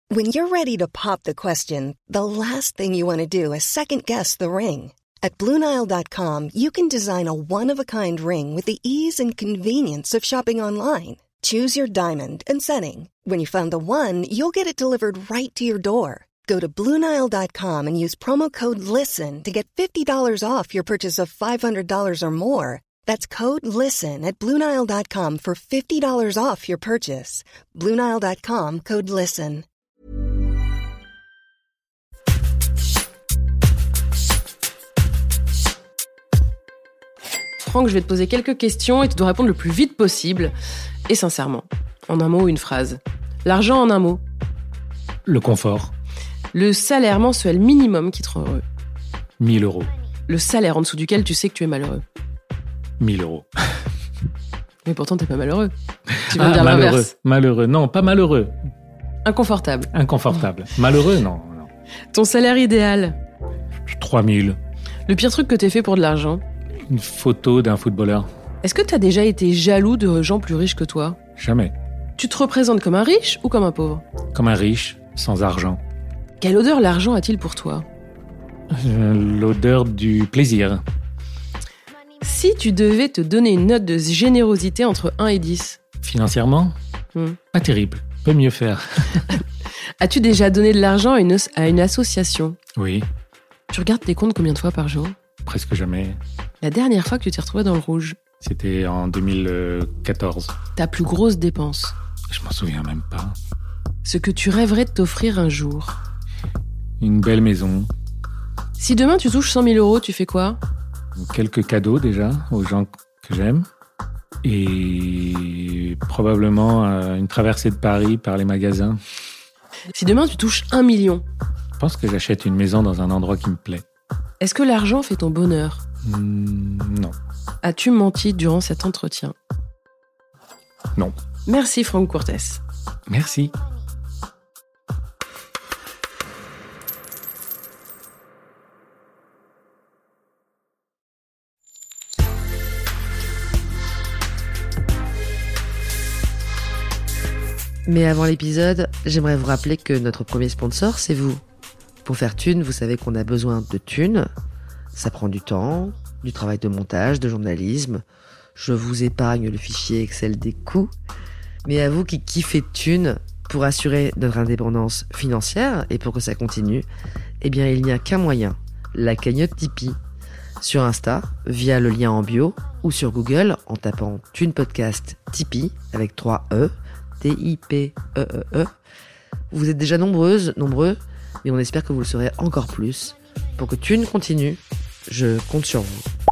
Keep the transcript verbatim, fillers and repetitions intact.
When you're ready to pop the question, the last thing you want to do is second-guess the ring. At Blue Nile dot com, you can design a one-of-a-kind ring with the ease and convenience of shopping online. Choose your diamond and setting. When you find the one, you'll get it delivered right to your door. Go to Blue Nile dot com and use promo code LISTEN to get fifty dollars off your purchase of five hundred dollars or more. That's code LISTEN at Blue Nile dot com for fifty dollars off your purchase. Blue Nile dot com, code LISTEN. Franck, je vais te poser quelques questions et tu dois répondre le plus vite possible et sincèrement. En un mot ou une phrase. L'argent en un mot. Le confort. Le salaire mensuel minimum qui te rend heureux. mille euros. Le salaire en dessous duquel tu sais que tu es malheureux. mille euros. Mais pourtant, t'es pas malheureux. Tu viens ah, de dire malheureux. l'inverse. Malheureux. Non, pas malheureux. Inconfortable. Inconfortable. Malheureux, non, non. Ton salaire idéal. trois mille. Le pire truc que t'aies fait pour de l'argent. Une photo d'un footballeur. Est-ce que t'as déjà été jaloux de gens plus riches que toi ? Jamais. Tu te représentes comme un riche ou comme un pauvre ? Comme un riche, sans argent. Quelle odeur l'argent a-t-il pour toi ? Euh, l'odeur du plaisir. Si tu devais te donner une note de générosité entre un et dix ? Financièrement ? hmm. Pas terrible. Peut mieux faire. As-tu déjà donné de l'argent à une, à une association ? Oui. Tu regardes tes comptes combien de fois par jour ? Presque jamais. La dernière fois que tu t'es retrouvé dans le rouge ? C'était en deux mille quatorze. Ta plus grosse dépense ? Je m'en souviens même pas. Ce que tu rêverais de t'offrir un jour ? Une belle maison. Si demain tu touches cent mille euros, tu fais quoi ? Quelques cadeaux déjà aux gens que j'aime. Et probablement euh, une traversée de Paris par les magasins. Si demain tu touches un million ? Je pense que j'achète une maison dans un endroit qui me plaît. Est-ce que l'argent fait ton bonheur ? Mmh, non. As-tu menti durant cet entretien ? Non. Merci Franck Courtès. Merci. Mais avant l'épisode, j'aimerais vous rappeler que notre premier sponsor, c'est vous. Pour faire thune, vous savez qu'on a besoin de thunes. Ça prend du temps, du travail de montage, de journalisme. Je vous épargne le fichier Excel des coûts. Mais à vous qui kiffez thunes, pour assurer notre indépendance financière et pour que ça continue, eh bien il n'y a qu'un moyen, la cagnotte Tipeee. Sur Insta, via le lien en bio, ou sur Google en tapant Thune Podcast Tipeee avec trois E, T I P E E E. Vous êtes déjà nombreuses, nombreux, mais on espère que vous le serez encore plus. Pour que Thune continue, je compte sur vous.